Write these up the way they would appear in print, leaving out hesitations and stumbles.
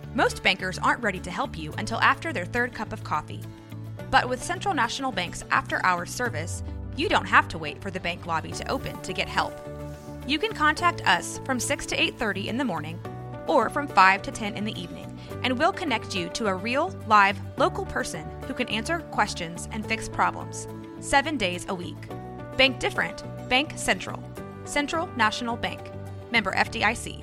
Most bankers aren't ready to help you until after their third cup of coffee. But with Central National Bank's after-hours service, you don't have to wait for the bank lobby to open to get help. You can contact us from 6 to 8:30 in the morning or from 5 to 10 in the evening, and we'll connect you to a real, live, local person who can answer questions and fix problems 7 days a week. Bank different. Bank Central. Central National Bank. Member FDIC.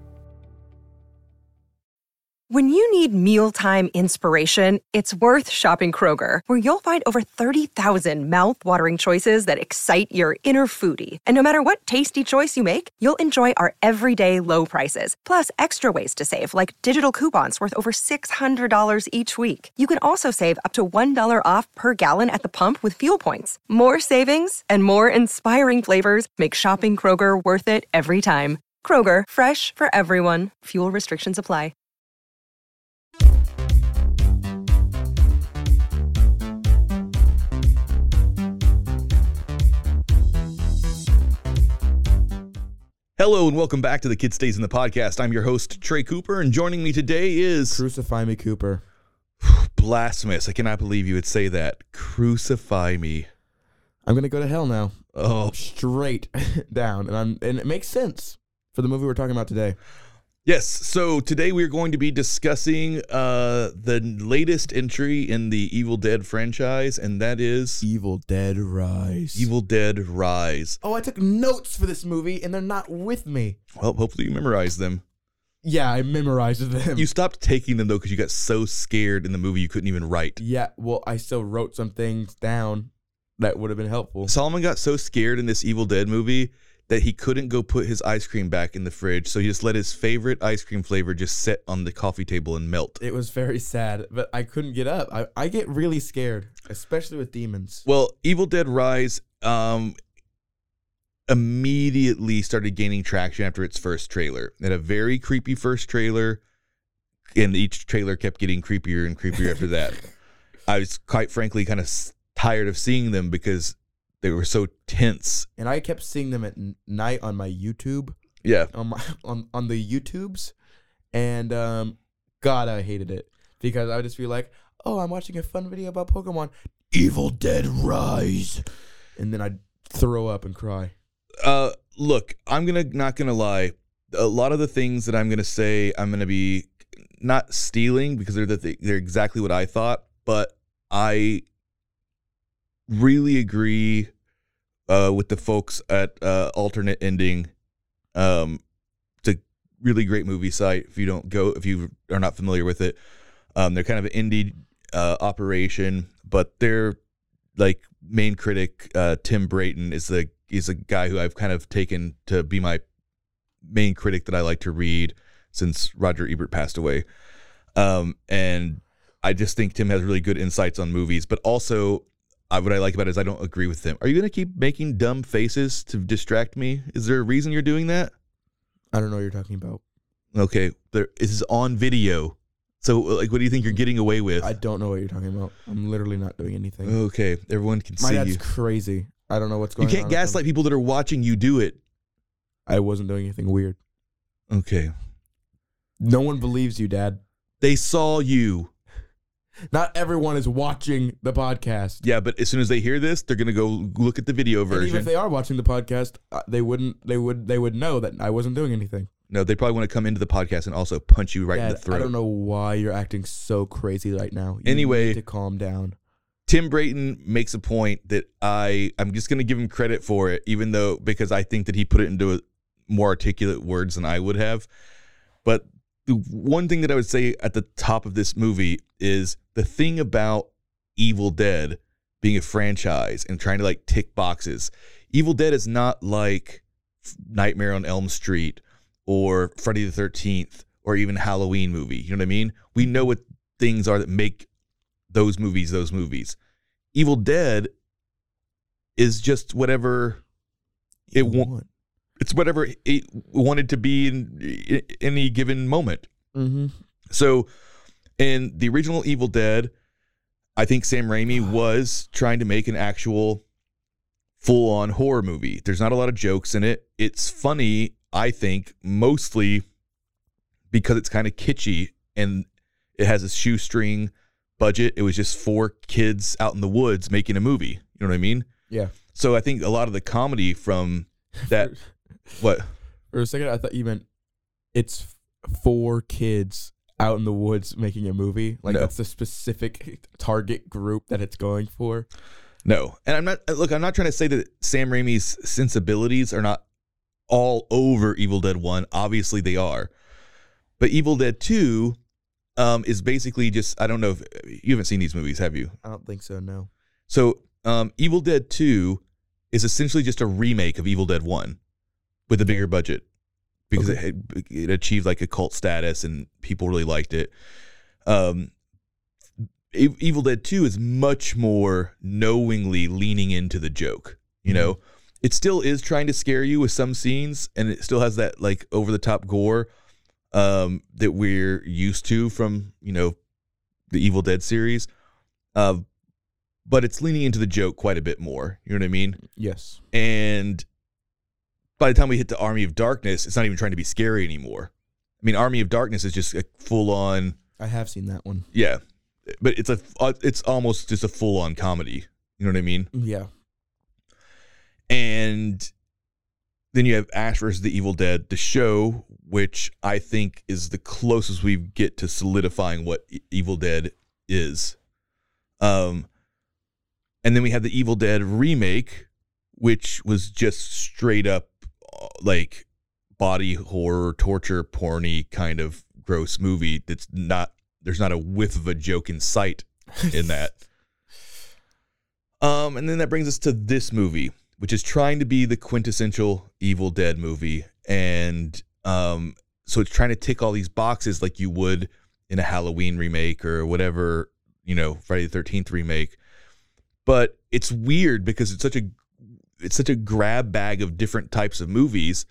When you need mealtime inspiration, it's worth shopping Kroger, where you'll find over 30,000 mouth-watering choices that excite your inner foodie. And no matter what tasty choice you make, you'll enjoy our everyday low prices, plus extra ways to save, like digital coupons worth over $600 each week. You can also save up to $1 off per gallon at the pump with fuel points. More savings and more inspiring flavors make shopping Kroger worth it every time. Kroger, fresh for everyone. Fuel restrictions apply. Hello and welcome back to the Kid Stays in the Podcast. I'm your host, Trey Cooper, and joining me today is... Crucify me, Cooper. Blasphemous. I cannot believe you would say that. Crucify me. I'm going to go to hell now. Oh. Straight down. And it makes sense for the movie we're talking about today. Yes, so today we're going to be discussing the latest entry in the Evil Dead franchise, and that is... Evil Dead Rise. Evil Dead Rise. Oh, I took notes for this movie, and they're not with me. Well, hopefully you memorized them. Yeah, I memorized them. You stopped taking them, though, because you got so scared in the movie you couldn't even write. Yeah, well, I still wrote some things down that would have been helpful. Solomon got so scared in this Evil Dead movie that he couldn't go put his ice cream back in the fridge, so he just let his favorite ice cream flavor just sit on the coffee table and melt. It was very sad, but I couldn't get up. I get really scared, especially with demons. Well, Evil Dead Rise immediately started gaining traction after its first trailer. It had a very creepy first trailer, and each trailer kept getting creepier and creepier after that. I was quite frankly kind of tired of seeing them because they were so tense. And I kept seeing them at night on my YouTube. Yeah. On the YouTubes. And God, I hated it. Because I would just be like, oh, I'm watching a fun video about Pokemon. Evil Dead Rise. And then I'd throw up and cry. Look, I'm not gonna lie. A lot of the things that I'm gonna say, I'm gonna be not stealing because they're exactly what I thought, but I really agree with the folks at Alternate Ending. It's a really great movie site. If you are not familiar with it, they're kind of an indie operation, but their like main critic Tim Brayton is a guy who I've kind of taken to be my main critic that I like to read since Roger Ebert passed away. And I just think Tim has really good insights on movies, but also what I like about it is I don't agree with him. Are you going to keep making dumb faces to distract me? Is there a reason you're doing that? I don't know what you're talking about. Okay, this is on video. So, like, what do you think you're getting away with? I don't know what you're talking about. I'm literally not doing anything. Okay, everyone can see My you. dad's crazy. I don't know what's going on. You can't gaslight people that are watching you do it. I wasn't doing anything weird. Okay. No one believes you, Dad. They saw you. Not everyone is watching the podcast. Yeah, but as soon as they hear this, they're gonna go look at the video version. And even if they are watching the podcast, they would know that I wasn't doing anything. No, they probably want to come into the podcast and also punch you right in the throat. I don't know why you're acting so crazy right now. You Anyway, need to calm down. Tim Brayton makes a point that I'm just gonna give him credit for it, even though because I think that he put it into more articulate words than I would have. But the one thing that I would say at the top of this movie is the thing about Evil Dead being a franchise and trying to like tick boxes. Evil Dead is not like Nightmare on Elm Street or Friday the 13th or even Halloween movie. You know what I mean? We know what things are that make those movies. Evil Dead is just whatever it wants. It's whatever it wanted to be in any given moment. Mm-hmm. So in the original Evil Dead, I think Sam Raimi was trying to make an actual full-on horror movie. There's not a lot of jokes in it. It's funny, I think, mostly because it's kind of kitschy and it has a shoestring budget. It was just 4 kids out in the woods making a movie. You know what I mean? Yeah. So I think a lot of the comedy from that, what? For a second, I thought you meant it's 4 kids out in the woods making a movie. Like, No. that's the specific target group that it's going for. No. And I'm not trying to say that Sam Raimi's sensibilities are not all over Evil Dead 1. Obviously they are. But Evil Dead 2 is basically just, I don't know if you haven't seen these movies, have you? I don't think so, no. So Evil Dead 2 is essentially just a remake of Evil Dead 1 with a bigger budget because it achieved like a cult status and people really liked it. Evil Dead 2 is much more knowingly leaning into the joke, you know? It still is trying to scare you with some scenes, and it still has that like over the top gore that we're used to from, you know, the Evil Dead series. But it's leaning into the joke quite a bit more. You know what I mean? Yes. And by the time we hit to Army of Darkness, it's not even trying to be scary anymore. I mean, Army of Darkness is just a full on. I have seen that one. Yeah, but it's almost just a full on comedy. You know what I mean? Yeah. And then you have Ash vs. the Evil Dead, the show, which I think is the closest we get to solidifying what Evil Dead is. And then we had the Evil Dead remake, which was just straight up like body horror, torture, porny kind of gross movie. There's not a whiff of a joke in sight in that. And then that brings us to this movie, which is trying to be the quintessential Evil Dead movie. And so it's trying to tick all these boxes like you would in a Halloween remake or whatever, you know, Friday the 13th remake. But it's weird because it's such a grab bag of different types of movies.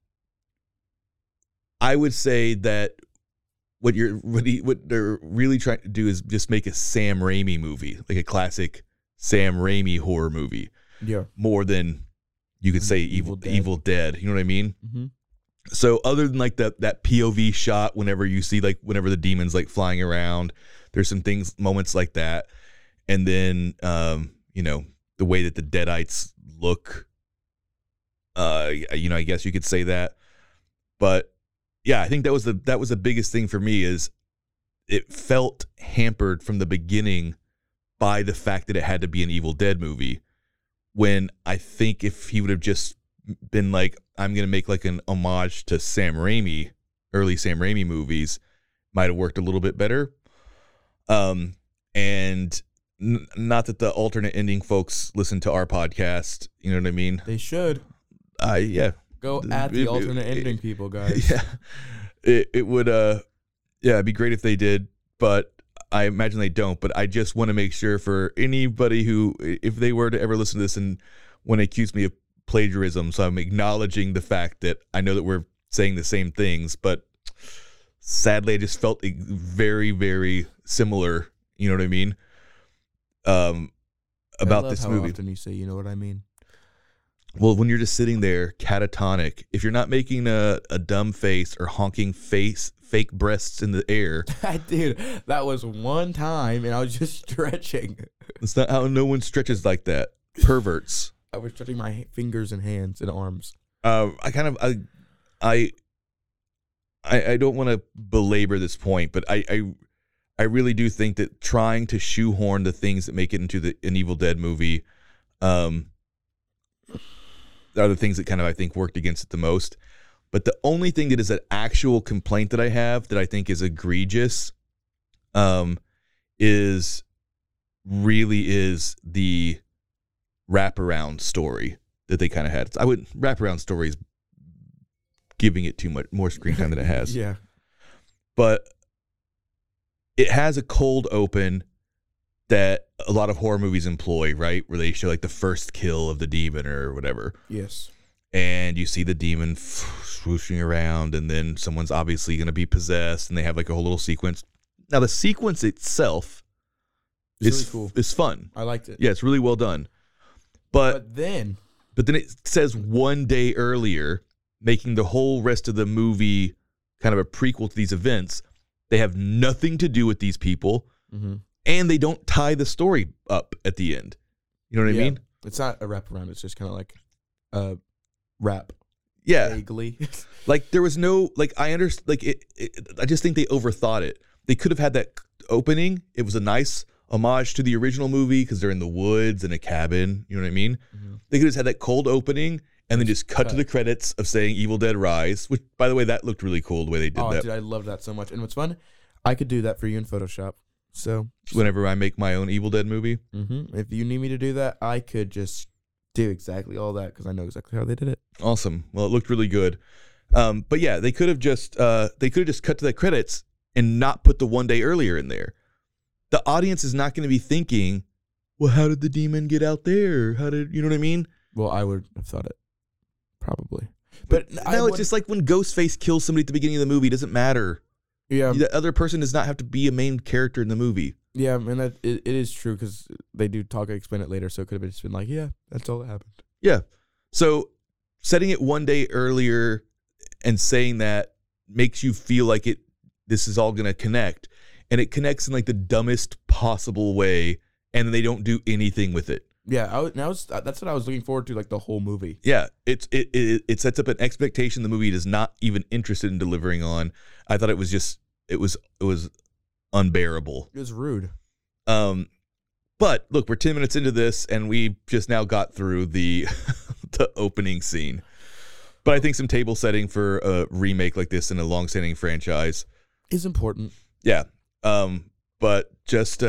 I would say that what they're really trying to do is just make a Sam Raimi movie, like a classic Sam Raimi horror movie. Yeah. More than you could say Evil Dead. You know what I mean? Mm-hmm. So other than like that POV shot, whenever the demon's like flying around, there's some moments like that. And then, you know, the way that the Deadites look, you know, I guess you could say that. But yeah, I think that was the biggest thing for me is it felt hampered from the beginning by the fact that it had to be an Evil Dead movie. When I think if he would have just been like, I'm going to make like an homage to Sam Raimi, early Sam Raimi movies, might have worked a little bit better. And not that the alternate ending folks listen to our podcast, you know what I mean? They should. Yeah. Go at the alternate ending people, guys. Yeah. It would, it'd be great if they did, but I imagine they don't. But I just want to make sure for anybody who, if they were to ever listen to this and want to accuse me of plagiarism, so I'm acknowledging the fact that I know that we're saying the same things, but sadly, I just felt very, very similar. You know what I mean? About this movie. How often you say, you know what I mean? Well, when you're just sitting there catatonic, if you're not making a dumb face or honking fake breasts in the air. Dude, that was one time and I was just stretching. That's not how no one stretches like that. Perverts. I was stretching my fingers and hands and arms. I don't want to belabor this point, but I really do think that trying to shoehorn the things that make it into an Evil Dead movie are the things that kind of, I think, worked against it the most. But the only thing that is an actual complaint that I have that I think is egregious is the wraparound story that they kind of had. Wraparound stories giving it too much more screen time than it has. Yeah. But it has a cold open that a lot of horror movies employ, right? Where they show like the first kill of the demon or whatever. Yes. And you see the demon swooshing around, and then someone's obviously going to be possessed, and they have like a whole little sequence. Now, the sequence itself is really cool. It's fun. I liked it. Yeah, it's really well done. But then it says one day earlier, making the whole rest of the movie kind of a prequel to these events, They have nothing to do with these people, Mm-hmm. and they don't tie the story up at the end. You know what I mean? It's not a wraparound. It's just kind of like a wrap. Yeah. Vaguely. Like there was no, like I understand, like I just think they overthought it. They could have had that opening. It was a nice homage to the original movie because they're in the woods in a cabin. You know what I mean? Mm-hmm. They could have had that cold opening and then just cut to the credits of saying Evil Dead Rise, which, by the way, that looked really cool the way they did that. Dude, I love that so much. And what's fun, I could do that for you in Photoshop. So Whenever I make my own Evil Dead movie. if you need me to do that, I could just do exactly all that because I know exactly how they did it. Awesome. Well, it looked really good. But yeah, they could have just cut to the credits and not put the one day earlier in there. The audience is not going to be thinking, well, how did the demon get out there? How did, you know what I mean? Well, I would have thought it. Probably. But no, it's just like when Ghostface kills somebody at the beginning of the movie, it doesn't matter. Yeah. The other person does not have to be a main character in the movie. Yeah, and that it is true because they do talk and explain it later, so it could have just been like, yeah, that's all that happened. Yeah. So setting it one day earlier and saying that makes you feel like this is all going to connect, and it connects in like the dumbest possible way, and then they don't do anything with it. Yeah, that's what I was looking forward to, like the whole movie. Yeah, it sets up an expectation the movie is not even interested in delivering on. I thought it was unbearable. It was rude. But look, we're 10 minutes into this, and we just now got through the the opening scene. But I think some table setting for a remake like this in a long-standing franchise is important. Yeah. But just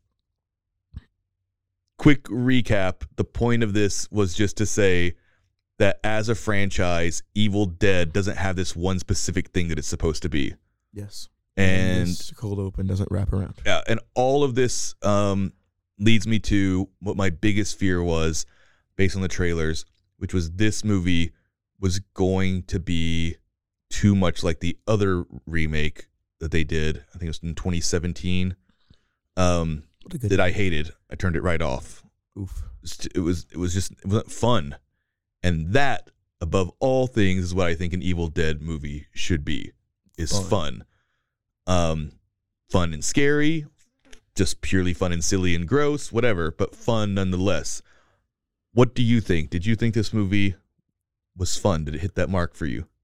quick recap, the point of this was just to say that as a franchise, Evil Dead doesn't have this one specific thing that it's supposed to be. Yes. And this cold open doesn't wrap around. Yeah, and all of this leads me to what my biggest fear was based on the trailers, which was this movie was going to be too much like the other remake that they did. I think it was in 2017. That I hated. I turned it right off. Oof. It wasn't fun. And that, above all things, is what I think an Evil Dead movie should be. Is fun. Fun and scary, just purely fun and silly and gross, whatever, but fun nonetheless. What do you think? Did you think this movie was fun? Did it hit that mark for you?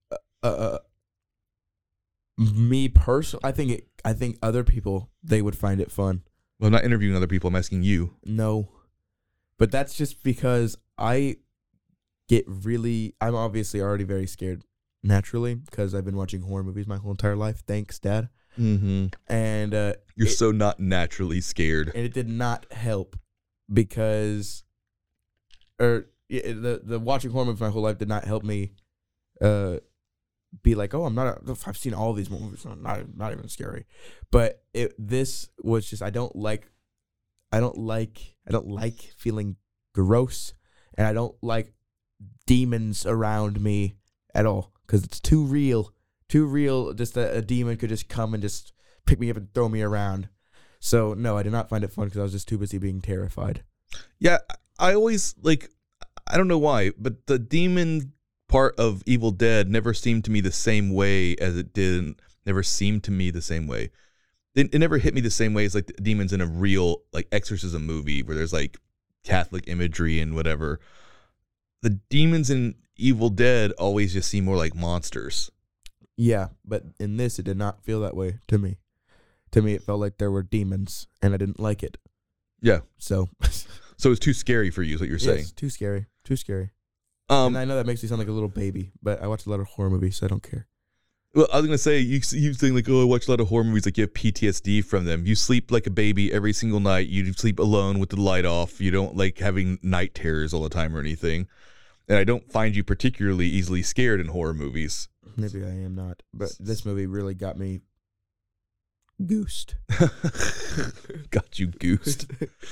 Me personally, I think other people, they would find it fun. Well, I'm not interviewing other people. I'm asking you. No. But that's just because I'm obviously already very scared naturally because I've been watching horror movies my whole entire life. Thanks, Dad. Mm-hmm. And you're so not naturally scared. And it did not help because the watching horror movies my whole life did not help me be like, oh, I've seen all these movies, not even scary. But this was just I don't like feeling gross, and I don't like demons around me at all because it's too real. Just that a demon could just come and just pick me up and throw me around. So no, I did not find it fun because I was just too busy being terrified. Yeah, I always I don't know why, but the demon part of Evil Dead never seemed to me the same way as it did. Never seemed to me the same way. It never hit me the same way as like the demons in a real like exorcism movie where there's like Catholic imagery and whatever. The demons in Evil Dead always just seem more like monsters. Yeah, but in this, it did not feel that way to me. To me, it felt like there were demons, and I didn't like it. Yeah. So it's too scary for you, is what you're saying. Yes, too scary. And I know that makes me sound like a little baby, but I watch a lot of horror movies, so I don't care. Well, I was going to say, you saying like, oh, I watch a lot of horror movies, like you have PTSD from them. You sleep like a baby every single night. You sleep alone with the light off. You don't like having night terrors all the time or anything. And I don't find you particularly easily scared in horror movies. Maybe I am not, but this movie really got me goosed. Got you goosed.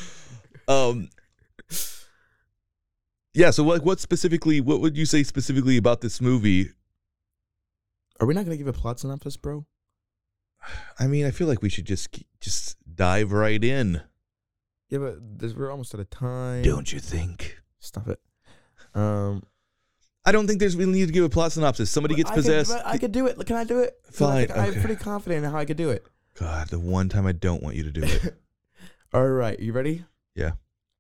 Yeah, so what would you say specifically about this movie? Are we not going to give a plot synopsis, bro? I mean, I feel like we should just dive right in. Yeah, but we're almost out of time. Don't you think? Stop it. I don't think we need to give a plot synopsis. Somebody gets possessed. I could do it. Can I do it? Fine. I'm pretty confident in how I could do it. God, the one time I don't want you to do it. All right, you ready? Yeah.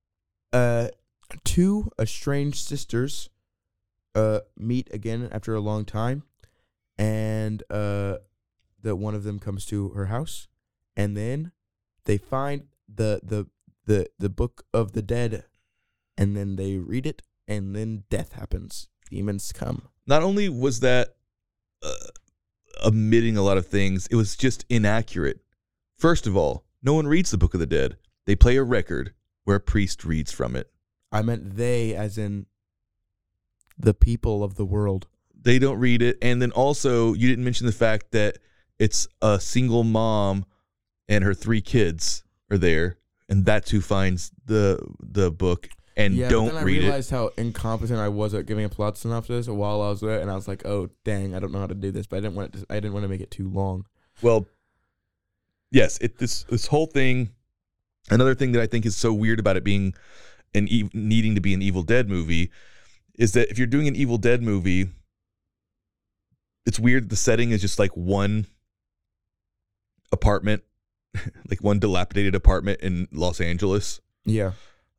Two estranged sisters meet again after a long time, and that one of them comes to her house, and then they find the book of the dead, and then they read it, and then death happens. Demons come. Not only was that omitting a lot of things, it was just inaccurate. First of all, no one reads the Book of the Dead. They play a record where a priest reads from it. I meant they, as in the people of the world. They don't read it. And then also, you didn't mention the fact that it's a single mom and her 3 kids are there, and that's who finds the book and don't read it. I realized how incompetent I was at giving a plot synopsis while I was there, and I was like, "Oh, dang, I don't know how to do this." But I didn't want to make it too long. Well, yes, this whole thing. Another thing that I think is so weird about it being needing to be an Evil Dead movie is that if you're doing an Evil Dead movie, it's weird that the setting is just like one apartment, like one dilapidated apartment in Los Angeles. Yeah.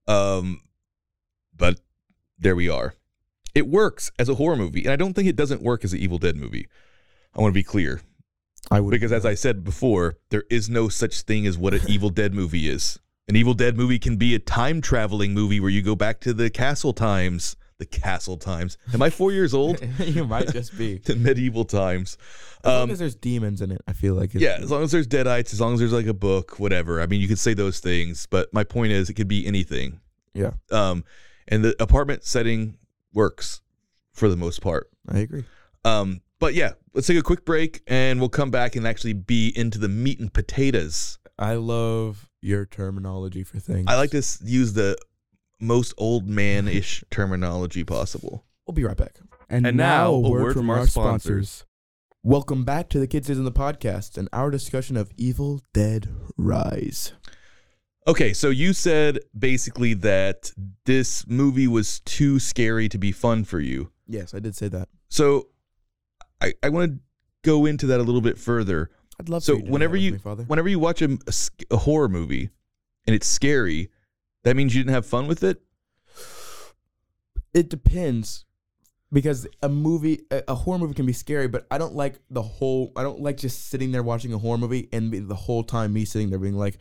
But there we are. It works as a horror movie, and I don't think it doesn't work as an Evil Dead movie. I want to be clear. Because as I said before, there is no such thing as what an Evil Dead movie is. An Evil Dead movie can be a time-traveling movie where you go back to the castle times. The castle times. Am I 4 years old? You might just be. The medieval times. As long as there's demons in it, I feel like. Yeah, as long as there's deadites, as long as there's like a book, whatever. I mean, you could say those things, but my point is it could be anything. Yeah. And the apartment setting works for the most part. I agree. But yeah, let's take a quick break and we'll come back and actually be into the meat and potatoes. I love your terminology for things. I like to use the most old man-ish terminology possible. We'll be right back. And now a word from our sponsors. Welcome back to the Kids Days in the Podcast and our discussion of Evil Dead Rise. Okay, so you said basically that this movie was too scary to be fun for you. Yes, I did say that. So I want to go into that a little bit further. I'd love so to. So whenever you watch a horror movie and it's scary, that means you didn't have fun with it? It depends, because a horror movie can be scary, but I don't like just sitting there watching a horror movie and the whole time me sitting there being like,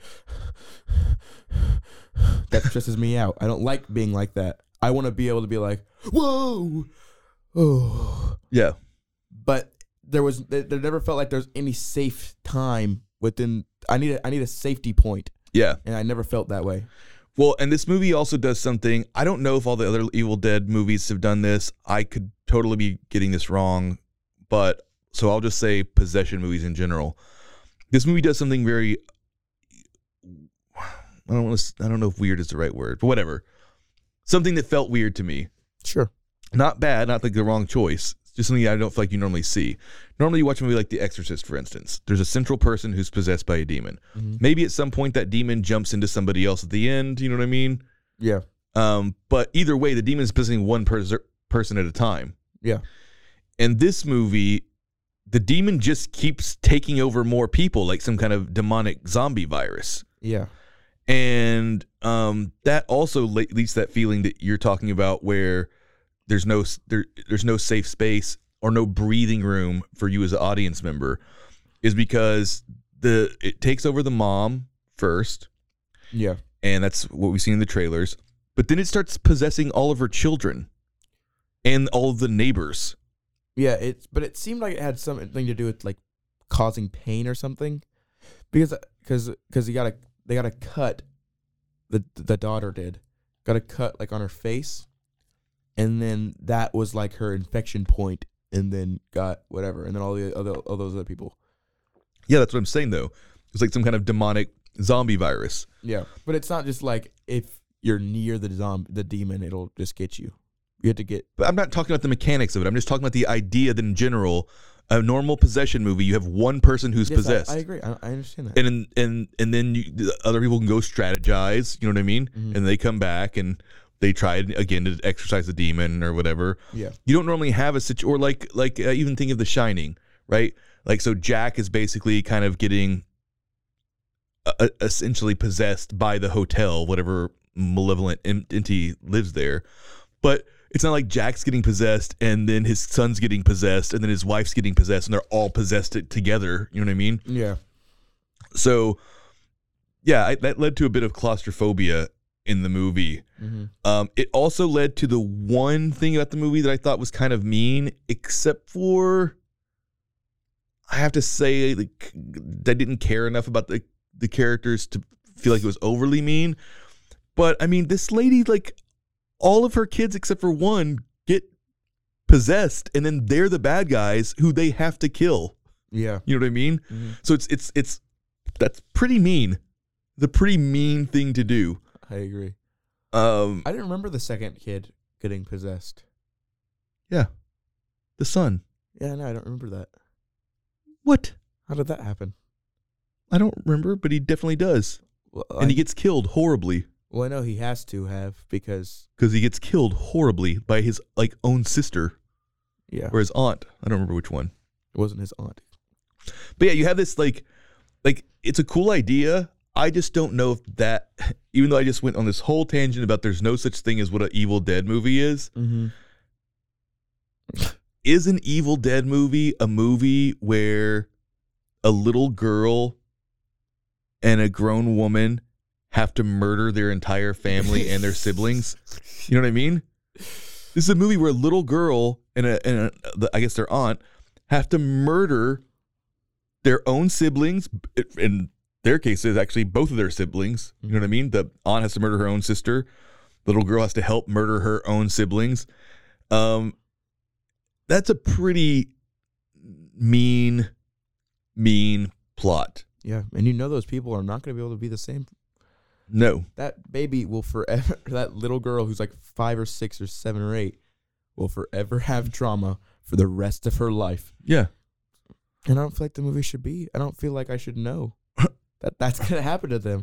that stresses me out. I don't like being like that. I want to be able to be like, whoa, oh, yeah. But there never felt like there's any safe time within. I need a safety point. Yeah, and I never felt that way. Well, and this movie also does something. I don't know if all the other Evil Dead movies have done this. I could totally be getting this wrong, but so I'll just say possession movies in general. This movie does something very. I don't know if weird is the right word, but whatever. Something that felt weird to me. Sure. Not bad, not like the wrong choice. Just something I don't feel like you normally see. Normally you watch a movie like The Exorcist, for instance. There's a central person who's possessed by a demon. Mm-hmm. Maybe at some point that demon jumps into somebody else at the end, you know what I mean? Yeah. But either way, the demon is possessing one person at a time. Yeah. In this movie, the demon just keeps taking over more people, like some kind of demonic zombie virus. Yeah. And that also leads to that feeling that you're talking about where there's no safe space or no breathing room for you as an audience member, is because it takes over the mom first. Yeah. And that's what we've seen in the trailers. But then it starts possessing all of her children and all of the neighbors. Yeah, but it seemed like it had something to do with like causing pain or something. Because they gotta cut, the daughter got a cut like on her face. And then that was like her infection point, and then got whatever, and then all those other people. Yeah, that's what I'm saying though. It's like some kind of demonic zombie virus. Yeah, but it's not just like if you're near the demon, it'll just get you. You have to get. But I'm not talking about the mechanics of it. I'm just talking about the idea that in general, a normal possession movie, you have one person who's possessed. I agree. I understand that. And then the other people can go strategize. You know what I mean? Mm-hmm. And they come back and they try again to exorcise the demon or whatever. Yeah. You don't normally have a situation, or like even think of The Shining, right? Like, so Jack is basically kind of getting essentially possessed by the hotel, whatever malevolent entity lives there. But it's not like Jack's getting possessed and then his son's getting possessed and then his wife's getting possessed and they're all possessed together. You know what I mean? Yeah. So, yeah, that led to a bit of claustrophobia in the movie. Mm-hmm. It also led to the one thing about the movie that I thought was kind of mean, except for, I have to say, like, I didn't care enough about the characters to feel like it was overly mean. But, I mean, this lady, like, all of her kids except for one get possessed, and then they're the bad guys who they have to kill. Yeah. You know what I mean? Mm-hmm. So it's that's pretty mean. The pretty mean thing to do. I agree. I didn't remember the second kid getting possessed. Yeah. The son. Yeah, no, I don't remember that. What? How did that happen? I don't remember, but he definitely does. Well, And he gets killed horribly. Well, I know he has to have because Because he gets killed horribly by his own sister yeah, or his aunt. I don't remember which one. it wasn't his aunt. But yeah, you have this like it's a cool idea. I just don't know if that, even though I just went on this whole tangent about there's no such thing as what an Evil Dead movie is. Mm-hmm. Is an Evil Dead movie a movie where a little girl and a grown woman have to murder their entire family and their siblings? You know what I mean? This is a movie where a little girl and I guess their aunt have to murder their own siblings. In their case, it's actually both of their siblings. You know what I mean? The aunt has to murder her own sister. The little girl has to help murder her own siblings. That's a pretty mean plot. Yeah, and you know those people are not going to be able to be the same. No. That baby will forever, that little girl who's like 5 or 6 or 7 or 8 will forever have trauma for the rest of her life. Yeah. And I don't feel like the movie should be. I don't feel like I should know that that's going to happen to them.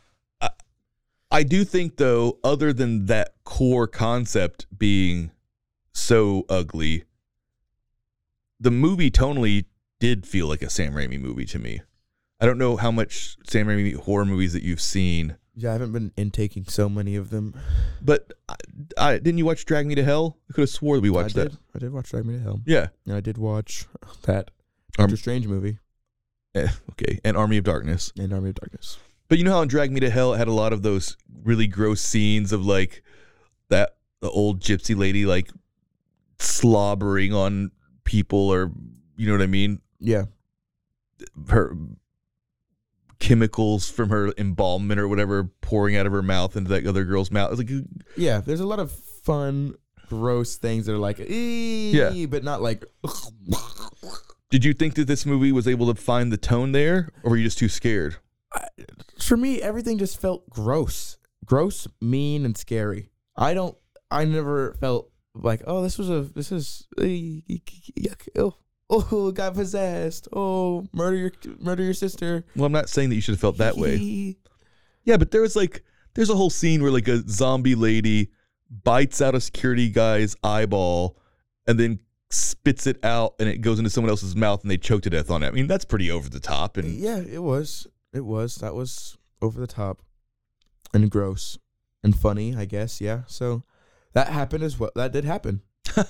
I do think, though, other than that core concept being so ugly, the movie tonally did feel like a Sam Raimi movie to me. I don't know how much Sam Raimi horror movies that you've seen. Yeah, I haven't been intaking so many of them. But didn't you watch Drag Me to Hell? I could have swore that we watched that. I did watch Drag Me to Hell. Yeah. And I did watch that Doctor Strange movie. Okay. And Army of Darkness. And Army of Darkness. But you know how in Drag Me to Hell it had a lot of those really gross scenes of like the old gypsy lady like slobbering on people, or you know what I mean? Yeah. Her chemicals from her embalmment or whatever pouring out of her mouth into that other girl's mouth. It's like, yeah, there's a lot of fun, gross things that are like, yeah, but not like. Did you think that this movie was able to find the tone there, or were you just too scared? For me, everything just felt gross, mean, and scary. I never felt like, oh, this is yuck, oh, got possessed. Oh, murder your sister. Well, I'm not saying that you should have felt that way. Yeah, but there's a whole scene where like a zombie lady bites out a security guy's eyeball and then spits it out and it goes into someone else's mouth and they choke to death on it. I mean, that's pretty over the top. And yeah, it was. That was over the top and gross and funny, I guess. Yeah. So that happened as well. That did happen.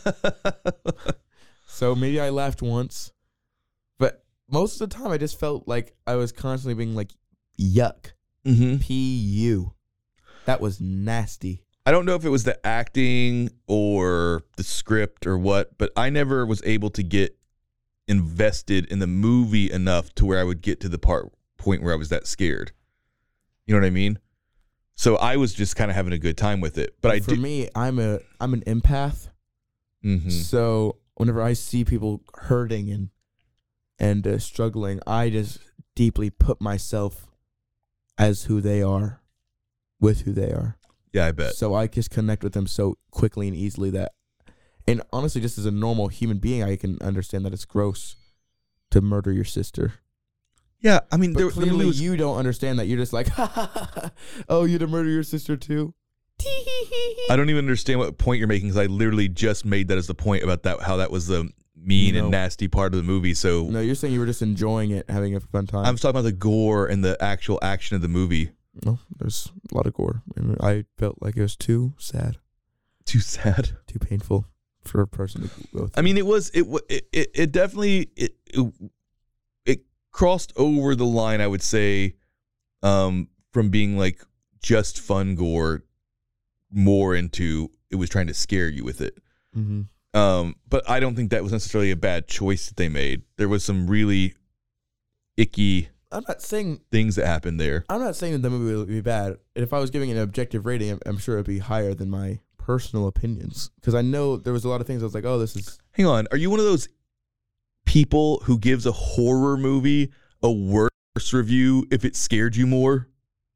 So maybe I laughed once, but most of the time I just felt like I was constantly being like, yuck, P-U. That was nasty. I don't know if it was the acting or the script or what, but I never was able to get invested in the movie enough to where I would get to the point where I was that scared. You know what I mean? So I was just kind of having a good time with it. But for me, I'm an empath. Mm-hmm. So whenever I see people hurting and struggling, I just deeply put myself as who they are, with who they are. Yeah, I bet. So I just connect with them so quickly and easily that, and honestly, just as a normal human being, I can understand that it's gross to murder your sister. Yeah, I mean, but clearly you don't understand that. You're just like, oh, you'd murder your sister too? I don't even understand what point you're making because I literally just made that as the point about that, how that was the mean and nasty part of the movie. So no, you're saying you were just enjoying it, having a fun time. I'm talking about the gore and the actual action of the movie. No, there's a lot of gore, and I felt like it was too sad, Too sad, too painful for a person to go through. I mean, it definitely it crossed over the line, I would say, from being like just fun gore more into it was trying to scare you with it. Mm-hmm. But I don't think that was necessarily a bad choice that they made. There was some really icky I'm not saying things that happened there. I'm not saying that the movie would be bad. And if I was giving it an objective rating, I'm sure it'd be higher than my personal opinions. Because I know there was a lot of things I was like, oh, this is... Hang on. Are you one of those people who gives a horror movie a worse review if it scared you more?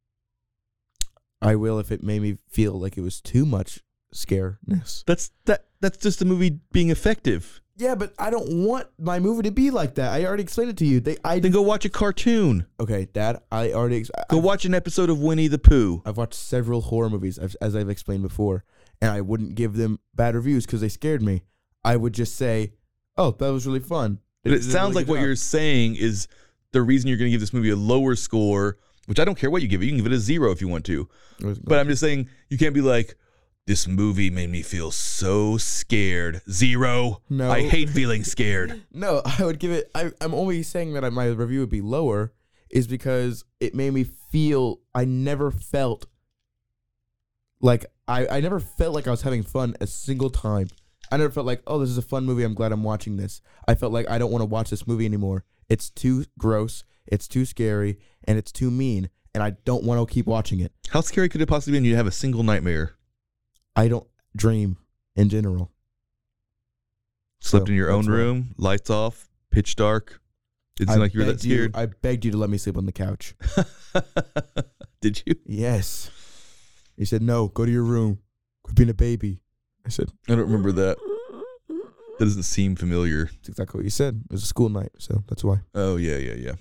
I will if it made me feel like it was too much scareness. That's just the movie being effective. Yeah, but I don't want my movie to be like that. I already explained it to you. Then go watch a cartoon. Okay, Dad, I already... Go watch an episode of Winnie the Pooh. I've watched several horror movies, as I've explained before, and I wouldn't give them bad reviews because they scared me. I would just say, oh, that was really fun. But it sounds like what you're saying is the reason you're going to give this movie a lower score, which I don't care what you give it. You can give it a 0 if you want to. But I'm just saying, you can't be like, this movie made me feel so scared. 0. No. I hate feeling scared. No, I would give it... I'm only saying that my review would be lower is because it made me feel... I never felt like... I never felt like I was having fun a single time. I never felt like, oh, this is a fun movie. I'm glad I'm watching this. I felt like I don't want to watch this movie anymore. It's too gross. It's too scary. And it's too mean. And I don't want to keep watching it. How scary could it possibly be when you have a single nightmare? I don't dream in general. Slept So, in your own that's why. room, lights off, pitch dark. Didn't seem like you were that scared. I begged you to let me sleep on the couch. Did you? Yes. He said, no, go to your room. Quit being a baby. I said, I don't remember that. That doesn't seem familiar. that's exactly what you said. It was a school night, so that's why. Oh yeah.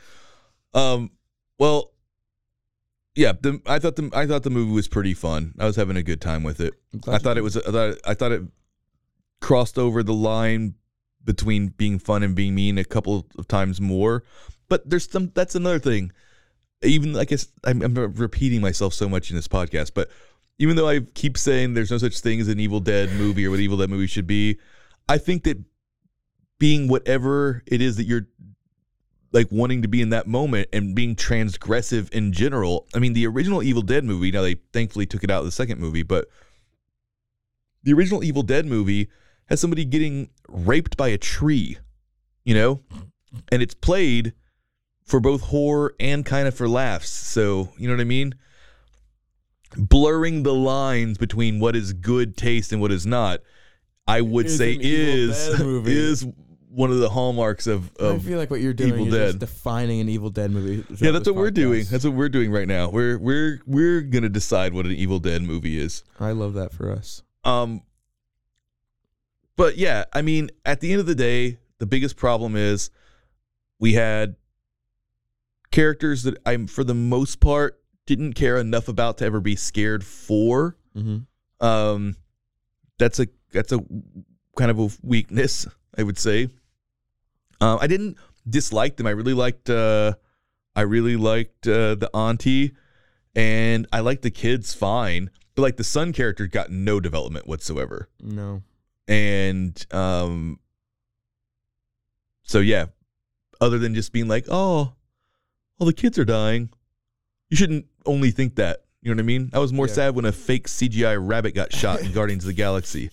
Well, yeah. I thought the movie was pretty fun. I was having a good time with it. I thought it crossed over the line between being fun and being mean a couple of times more. But that's another thing. Even I guess I'm repeating myself so much in this podcast, but even though I keep saying there's no such thing as an Evil Dead movie or what Evil Dead movie should be, I think that being whatever it is that you're like wanting to be in that moment and being transgressive in general. I mean, the original Evil Dead movie, now they thankfully took it out of the second movie, but the original Evil Dead movie has somebody getting raped by a tree, and it's played for both horror and kind of for laughs. So, you know what I mean? Blurring the lines between what is good taste and what is not, I would say is one of the hallmarks of I feel like what you're doing Evil is Dead. just defining an Evil Dead movie. Yeah, that's what we're doing. That's what we're doing right now. We're gonna decide what an Evil Dead movie is. I love that for us. But yeah, I mean, at the end of the day, the biggest problem is we had characters that I'm, for the most part, didn't care enough about to ever be scared for. Mm-hmm. That's a kind of a weakness, I would say. I didn't dislike them. I really liked the auntie, and I liked the kids fine, but like the son character got no development whatsoever. No. And so yeah, other than just being like, oh, the kids are dying, you shouldn't only think that. You know what I mean? I was more sad when a fake CGI rabbit got shot in Guardians of the Galaxy.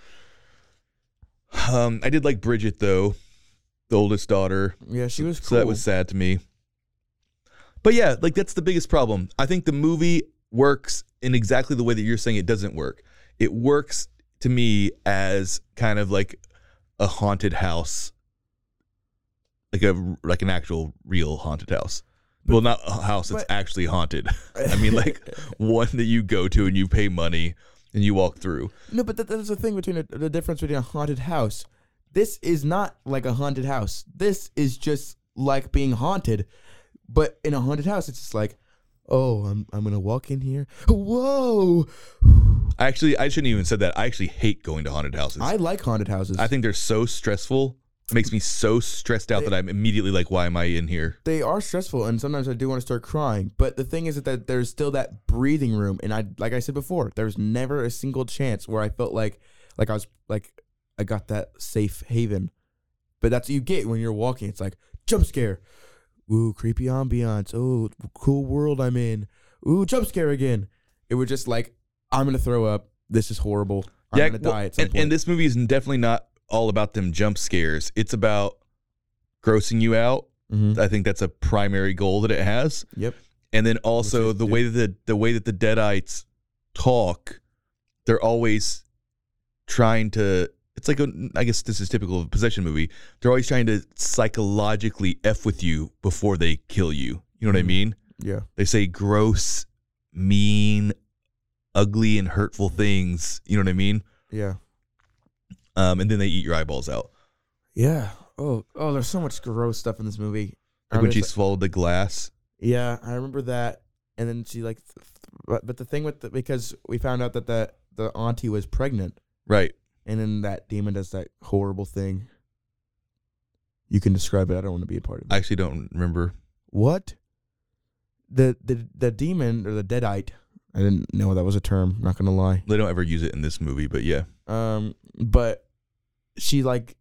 I did like Bridget though, the oldest daughter. Yeah, she was cool. So that was sad to me. But yeah, like that's the biggest problem. I think the movie works in exactly the way that you're saying it doesn't work. It works to me as kind of like a haunted house, like an actual real haunted house. Well, not a house that's actually haunted. I mean, like one that you go to and you pay money and you walk through. No, but that's the thing between the difference between a haunted house. This is not like a haunted house. This is just like being haunted. But in a haunted house, it's just like, oh, I'm gonna walk in here. Whoa! Actually, I shouldn't even said that. I actually hate going to haunted houses. I like haunted houses. I think they're so stressful. It makes me so stressed out that I'm immediately like, why am I in here? They are stressful, and sometimes I do want to start crying. But the thing is that there's still that breathing room, and like I said before, there's never a single chance where I felt like I was like I got that safe haven. But that's what you get when you're walking. It's like jump scare, ooh, creepy ambiance, oh, cool world I'm in, ooh, jump scare again. It was just like, I'm gonna throw up. This is horrible. I'm gonna die at some point. And this movie is definitely not all about them jump scares. It's about grossing you out. Mm-hmm. I think that's a primary goal that it has. Yep. And then also the way that the Deadites talk, they're always trying to. It's like I guess this is typical of a possession movie. They're always trying to psychologically F with you before they kill you. You know what I mean? Yeah. They say gross, mean, ugly, and hurtful things. You know what I mean? Yeah. And then they eat your eyeballs out. Yeah. Oh, there's so much gross stuff in this movie. Like when she swallowed the glass. Yeah, I remember that. And then she like, but the thing with because we found out that the auntie was pregnant. Right. And then that demon does that horrible thing. You can describe it. I don't want to be a part of it. I actually don't remember. What? The demon or the Deadite. I didn't know that was a term. Not gonna lie. They don't ever use it in this movie, but yeah. But she like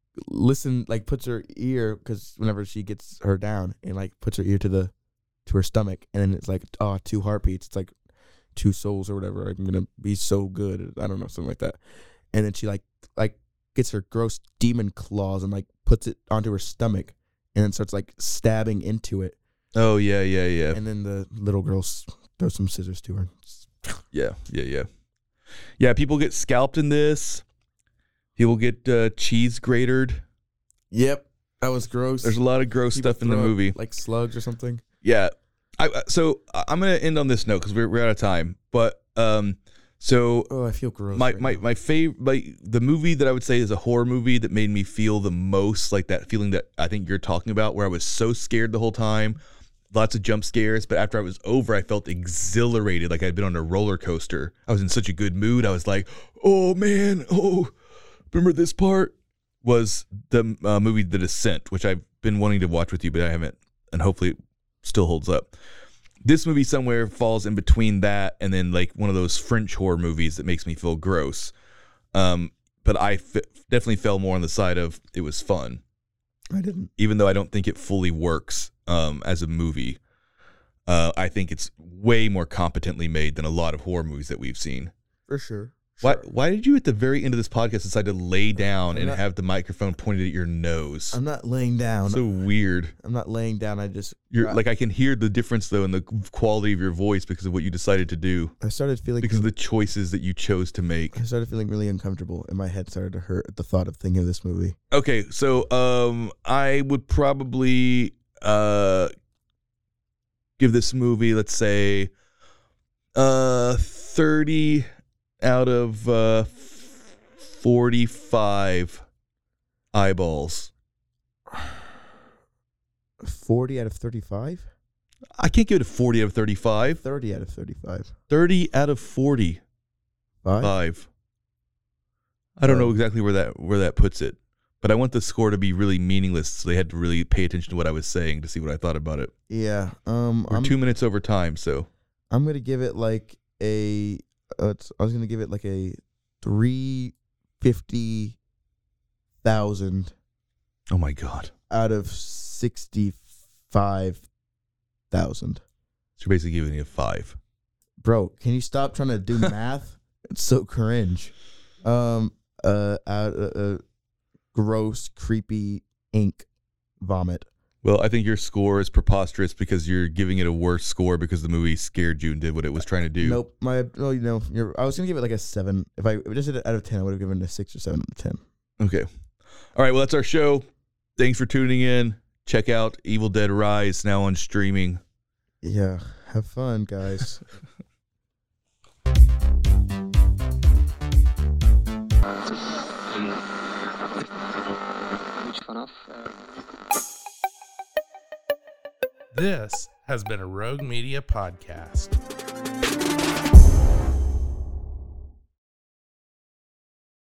puts her ear, because whenever she gets her down, and like puts her ear to her stomach, and then it's like 2 heartbeats. It's like 2 souls or whatever. I'm gonna be so good. I don't know, something like that. And then she like gets her gross demon claws and like puts it onto her stomach, and then starts like stabbing into it. Oh yeah. And then the little girl throws some scissors to her. Yeah. Yeah, people get scalped in this. People get cheese grated. Yep, that was gross. There's a lot of gross stuff in the movie, like slugs or something. Yeah. So I'm gonna end on this note because we're out of time. But so I feel gross. My favorite, the movie that I would say is a horror movie that made me feel the most like that feeling that I think you're talking about, where I was so scared the whole time. Lots of jump scares, but after I was over, I felt exhilarated, like I'd been on a roller coaster. I was in such a good mood. I was like, oh man, remember this part? Was the movie The Descent, which I've been wanting to watch with you, but I haven't, and hopefully it still holds up. This movie somewhere falls in between that and then like one of those French horror movies that makes me feel gross. But I definitely fell more on the side of it was fun. I didn't. Even though I don't think it fully works as a movie. I think it's way more competently made than a lot of horror movies that we've seen. For sure. Why did you at the very end of this podcast decide to lay down and have the microphone pointed at your nose? I'm not laying down. So weird. I'm not laying down. I can hear the difference though in the quality of your voice because of what you decided to do. I started feeling because of the choices that you chose to make. I started feeling really uncomfortable and my head started to hurt at the thought of thinking of this movie. Okay, so I would probably give this movie, let's say 30 out of 45 eyeballs. 40 out of 35? I can't give it a 40 out of 35. 30 out of 35. 30 out of 40. 5. I don't know exactly where that puts it, but I want the score to be really meaningless, so they had to really pay attention to what I was saying to see what I thought about it. Yeah. We're 2 minutes over time, so I'm gonna give it like a. I was gonna give it like a 350,000. Oh my god! Out of 65,000. So you're basically giving it a 5. Bro, can you stop trying to do math? It's so cringe. Gross, creepy ink vomit. Well, I think your score is preposterous because you're giving it a worse score because the movie scared you and did what it was trying to do. Nope. I was gonna give it like a 7. If I just did it out of 10, I would have given it a 6 or 7 out of 10. Okay. All right. Well, that's our show. Thanks for tuning in. Check out Evil Dead Rise now on streaming. Yeah. Have fun, guys. This has been a Rogue Media podcast.